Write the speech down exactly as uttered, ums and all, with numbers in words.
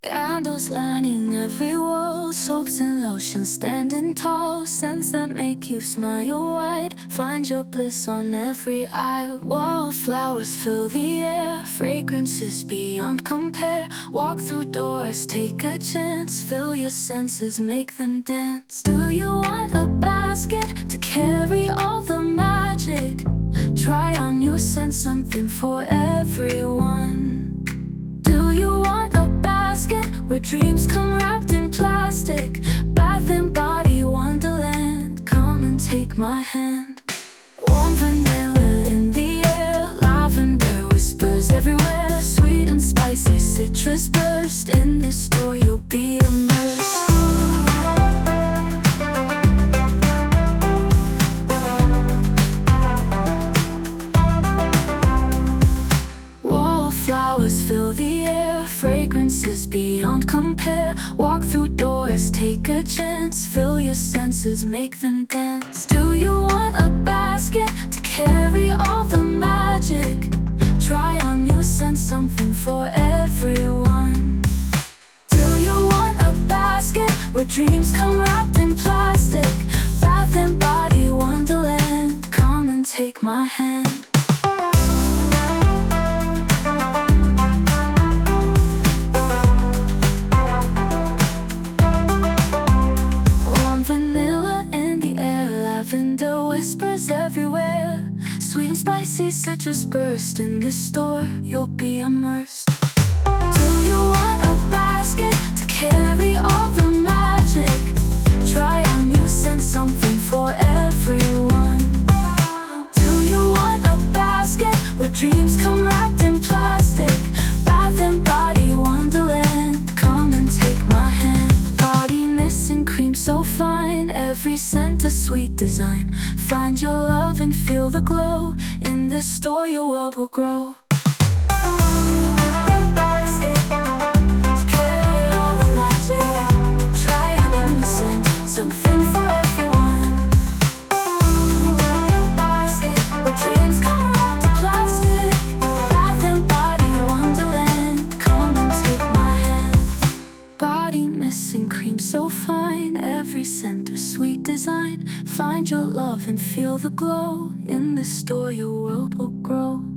Candles lining every wall, soaps and lotions standing tall, scents that make you smile wide. Find your bliss on every aisle. Wallflowers fill the air, fragrances beyond compare. Walk through doors, take a chance, fill your senses, make them dance. Do you want a basket to carry all the magic? Try on new scent, something for everyone. Do you want a basket where dreams come wrapped in plastic? Bath and Body Wonderland, come and take my hand. Warm vanilla in the air, lavender whispers everywhere. Sweet and spicy citrus burst, in this store you'll be immersed. Wallflowers fill the air, fragrances beyond compare. Walk through doors, take a chance, fill your senses, make them dance. Do you want a basket to carry all the magic? Try on new scent, something for everyone. Do you want a basket where dreams come wrapped in plastic? Bath and Body Wonderland, come and take my hand. Lavender whispers everywhere. Sweet and spicy citrus burst, in this store you'll be immersed. Do you want a basket to carry all the magic? Try on new scent, something for everyone. Do you want a basket where dreams come wrapped in plastic? Bath and Body Wonderland, come and take my hand. Body mist and cream so fine, every scent a sweet design. Find your love and feel the glow, in this store your world will grow. Something for everyone. Where dreams come wrapped in plastic. Bath and Body Wonderland, come and take my hand. Body mist and cream so fine, every scent a sweet design. Find your love and feel the glow, in this store your world will grow.